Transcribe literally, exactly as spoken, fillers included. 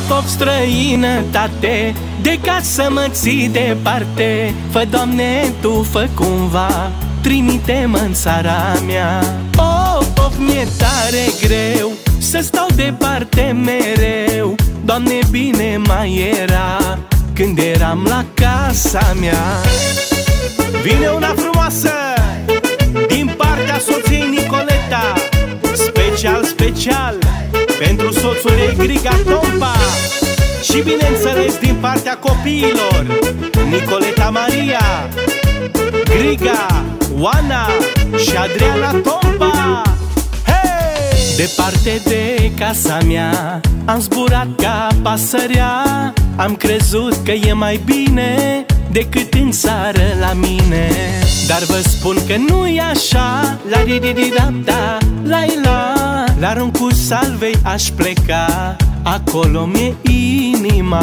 Tot of străinătate, de ca să mă ții departe. Fă, Doamne, Tu fă cumva, trimite-mă în țara mea. Of, of, mi-e tare greu să stau departe mereu. Doamne, bine mai era când eram la casa mea. Vine una frumoasă din partea soției Nicoleta, special, special pentru soțul ei Griga Tompa. Și bineînțeles din partea copiilor Nicoleta Maria, Griga, Oana și Adriana Tompa. Hey! Departe de casa mea am zburat ca pasărea. Am crezut că e mai bine decât în țară la mine. Dar vă spun că nu-i așa. La di di di da da, la la la Runcul Salvei aș pleca, acolo mi-e inima.